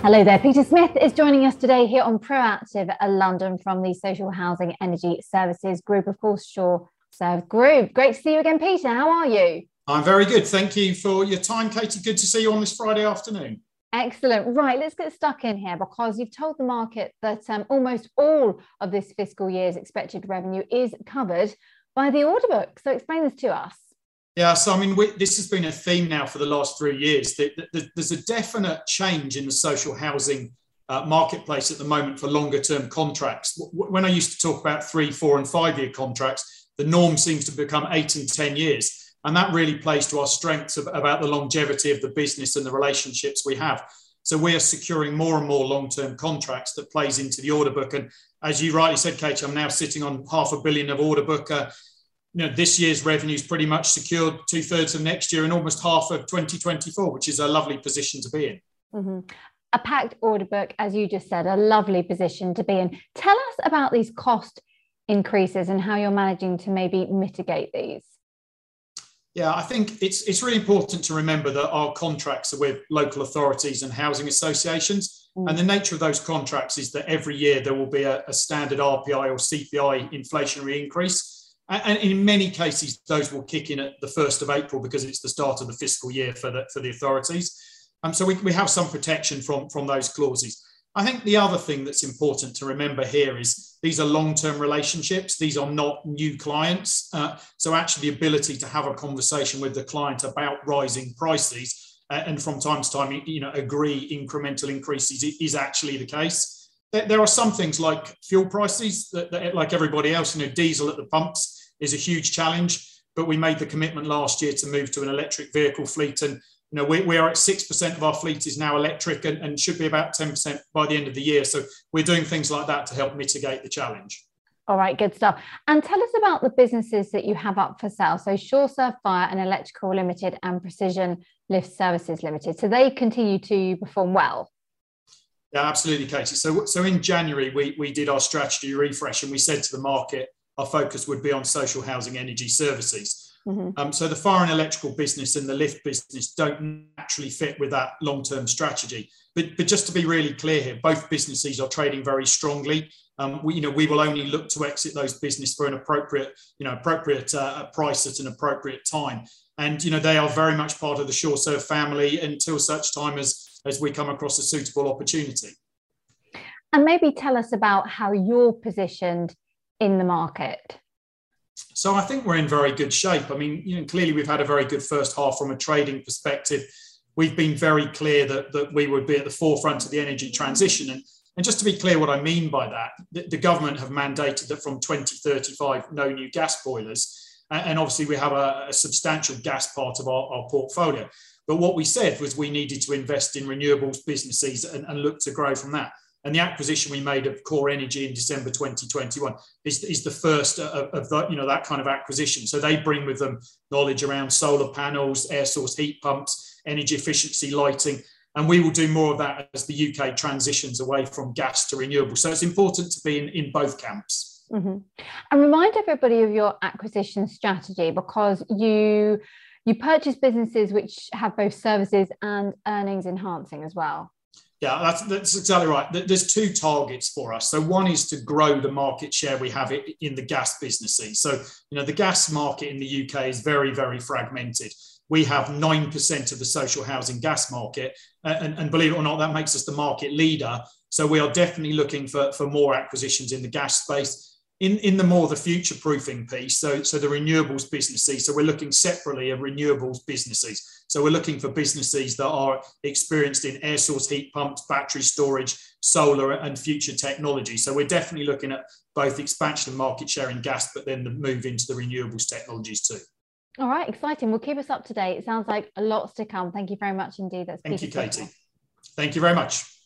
Hello there, Peter Smith is joining us today here on Proactive London from the Social Housing Energy Services Group, of course, SureServe Group. Great to see you again, Peter. How are you? I'm very good. Thank you for your time, Katie. Good to see you on this Friday afternoon. Excellent. Right, let's get stuck in here because you've told the market that almost all of this fiscal year's expected revenue is covered by the order book. So explain this to us. Yeah, so I mean, this has been a theme now for the last 3 years. There's a definite change in the social housing marketplace at the moment for longer term contracts. When I used to talk about 3, 4 and 5 year contracts, the norm seems to become 8 and 10 years. And that really plays to our strengths about the longevity of the business and the relationships we have. So we are securing more and more long-term contracts that plays into the order book. And as you rightly said, Kate, I'm now sitting on £500 million of order book. This year's revenue is pretty much secured, 2/3 of next year and almost half of 2024, which is a lovely position to be in. Mm-hmm. A packed order book, as you just said, a lovely position to be in. Tell us about these cost increases and how you're managing to maybe mitigate these. Yeah, I think it's really important to remember that our contracts are with local authorities and housing associations. And the nature of those contracts is that every year there will be a standard RPI or CPI inflationary increase. And in many cases, those will kick in at the 1st of April because it's the start of the fiscal year for the authorities. So we have some protection from those clauses. I think the other thing that's important to remember here is these are long-term relationships. These are not new clients. So actually the ability to have a conversation with the client about rising prices and from time to time, agree incremental increases is actually the case. There are some things like fuel prices that like everybody else, diesel at the pumps is a huge challenge, but we made the commitment last year to move to an electric vehicle fleet. And we are at 6% of our fleet is now electric and should be about 10% by the end of the year. So we're doing things like that to help mitigate the challenge. All right, good stuff. And tell us about the businesses that you have up for sale. So SureServe Fire and Electrical Limited and Precision Lift Services Limited. So they continue to perform well. Yeah, absolutely, Katie. So in January, we did our strategy refresh and we said to the market, our focus would be on social housing energy services. Mm-hmm. So the fire and electrical business and the lift business don't naturally fit with that long-term strategy. But just to be really clear here, both businesses are trading very strongly. We will only look to exit those business for an appropriate price at an appropriate time. And they are very much part of the SureServe family until such time as we come across a suitable opportunity. And maybe tell us about how you're positioned in the market. So I think we're in very good shape. I mean, clearly we've had a very good first half from a trading perspective. We've been very clear that we would be at the forefront of the energy transition. And just to be clear what I mean by that, the government have mandated that from 2035, no new gas boilers. And obviously we have a substantial gas part of our portfolio. But what we said was we needed to invest in renewables businesses and look to grow from that. And the acquisition we made of Core Energy in December 2021 is the first of that kind of acquisition. So they bring with them knowledge around solar panels, air source heat pumps, energy efficiency lighting. And we will do more of that as the UK transitions away from gas to renewables. So it's important to be in both camps. Mm-hmm. And remind everybody of your acquisition strategy, because you purchase businesses which have both services and earnings enhancing as well. Yeah, that's exactly right. There's 2 targets for us. So one is to grow the market share we have in the gas businesses. So, the gas market in the UK is very, very fragmented. We have 9% of the social housing gas market. And believe it or not, that makes us the market leader. So we are definitely looking for more acquisitions in the gas space. In the more the future-proofing piece, so the renewables businesses, so we're looking separately at renewables businesses. So we're looking for businesses that are experienced in air source heat pumps, battery storage, solar and future technology. So we're definitely looking at both expansion of market share in gas, but then the move into the renewables technologies too. All right, exciting. Well, keep us up to date. It sounds like lots to come. Thank you very much indeed. Thank you, Katie. Thank you very much.